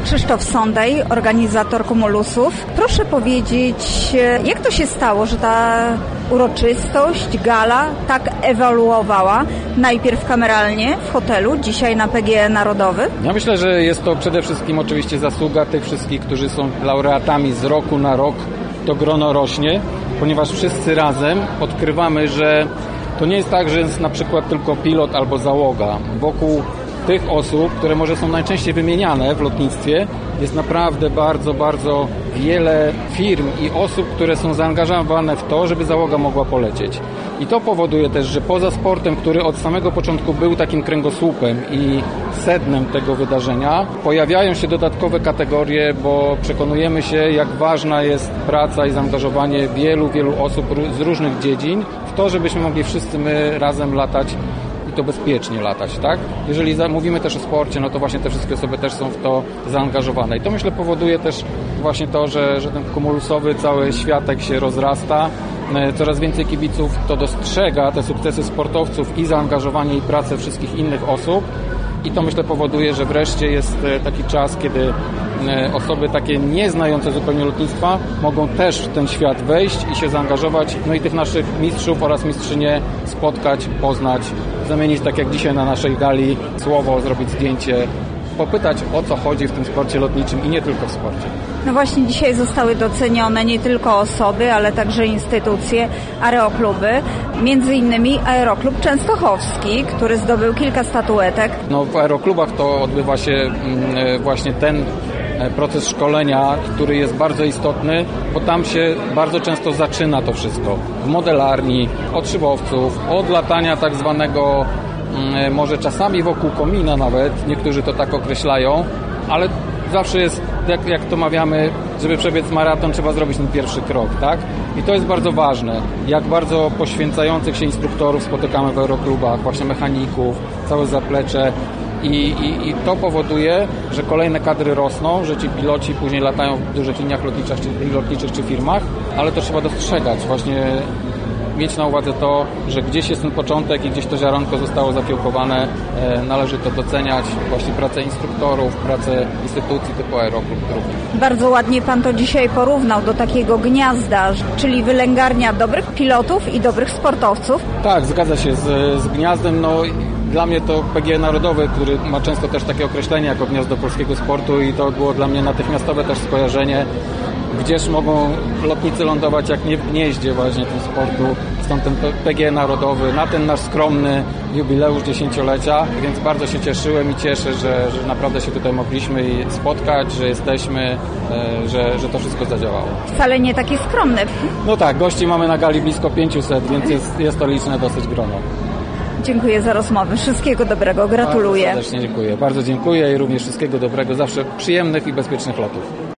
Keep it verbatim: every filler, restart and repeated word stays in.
Krzysztof Sondej, organizator Cumulusów. Proszę powiedzieć, jak to się stało, że ta uroczystość, gala tak ewoluowała? Najpierw kameralnie w hotelu, dzisiaj na P G E Narodowy? Ja myślę, że jest to przede wszystkim oczywiście zasługa tych wszystkich, którzy są laureatami z roku na rok. To grono rośnie, ponieważ wszyscy razem odkrywamy, że to nie jest tak, że jest na przykład tylko pilot albo załoga. Wokół tych osób, które może są najczęściej wymieniane w lotnictwie, jest naprawdę bardzo, bardzo wiele firm i osób, które są zaangażowane w to, żeby załoga mogła polecieć. I to powoduje też, że poza sportem, który od samego początku był takim kręgosłupem i sednem tego wydarzenia, pojawiają się dodatkowe kategorie, bo przekonujemy się, jak ważna jest praca i zaangażowanie wielu, wielu osób z różnych dziedzin w to, żebyśmy mogli wszyscy my razem latać i to bezpiecznie latać, tak? Jeżeli mówimy też o sporcie, no to właśnie te wszystkie osoby też są w to zaangażowane. I to myślę powoduje też właśnie to, że, że ten kumulusowy cały światek się rozrasta. Coraz więcej kibiców to dostrzega, te sukcesy sportowców i zaangażowanie i pracę wszystkich innych osób. I to myślę powoduje, że wreszcie jest taki czas, kiedy osoby takie nieznające zupełnie lotnictwa mogą też w ten świat wejść i się zaangażować, no i tych naszych mistrzów oraz mistrzynie spotkać, poznać, zamienić tak jak dzisiaj na naszej gali słowo, zrobić zdjęcie, popytać o co chodzi w tym sporcie lotniczym i nie tylko w sporcie. No właśnie dzisiaj zostały docenione nie tylko osoby, ale także instytucje, aerokluby, między innymi Aeroklub Częstochowski, który zdobył kilka statuetek. No w aeroklubach to odbywa się właśnie ten proces szkolenia, który jest bardzo istotny, bo tam się bardzo często zaczyna to wszystko. W modelarni, od szybowców, od latania tak zwanego może czasami wokół komina nawet, niektórzy to tak określają, ale zawsze jest, jak, jak to mawiamy, żeby przebiec maraton, trzeba zrobić ten pierwszy krok, tak? I to jest bardzo ważne. Jak bardzo poświęcających się instruktorów spotykamy w aeroklubach, właśnie mechaników, całe zaplecze i, i, i to powoduje, że kolejne kadry rosną, że ci piloci później latają w dużych liniach lotniczych czy, lotniczych czy firmach, ale to trzeba dostrzegać, właśnie mieć na uwadze to, że gdzieś jest ten początek i gdzieś to ziarenko zostało zakiełkowane. E, należy to doceniać, właśnie pracę instruktorów, pracę instytucji typu Aeroklub również. Bardzo ładnie Pan to dzisiaj porównał do takiego gniazda, czyli wylęgarnia dobrych pilotów i dobrych sportowców. Tak, zgadza się z, z gniazdem. No, dla mnie to P G E Narodowy, który ma często też takie określenie jako gniazdo polskiego sportu i to było dla mnie natychmiastowe też skojarzenie. Gdzież mogą lotnicy lądować, jak nie w gnieździe właśnie tym sportu. Stąd ten P G E Narodowy na ten nasz skromny jubileusz dziesięciolecia, więc bardzo się cieszyłem i cieszę, że, że naprawdę się tutaj mogliśmy spotkać, że jesteśmy, że, że to wszystko zadziałało. Wcale nie takie skromne. No tak, gości mamy na gali blisko pięćset, więc jest, jest to liczne dosyć grono. Dziękuję za rozmowę. Wszystkiego dobrego. Gratuluję. Bardzo serdecznie dziękuję. Bardzo dziękuję i również wszystkiego dobrego. Zawsze przyjemnych i bezpiecznych lotów.